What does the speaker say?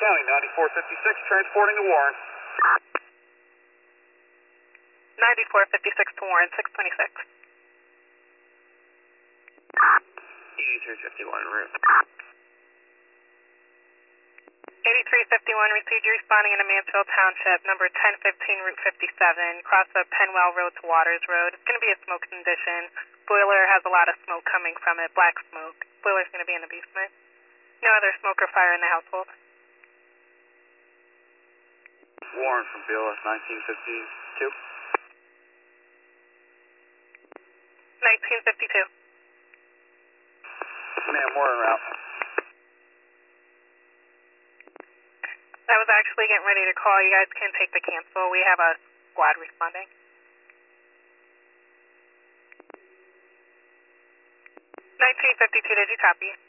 County, 9456, transporting to Warren. 9456 to Warren, 626. 8351 en route. 8351, received you responding into Mansfield Township, number 1015, Route 57, cross of Penwell Road to Waters Road. It's going to be a smoke condition. Boiler has a lot of smoke coming from it, black smoke. Boiler's going to be in the basement. No other smoke or fire in the household. Warren from BLS 1952. 1952. Ma'am, we're en route. I was actually getting ready to call. You guys can take the cancel. We have a squad responding. 1952, did you copy?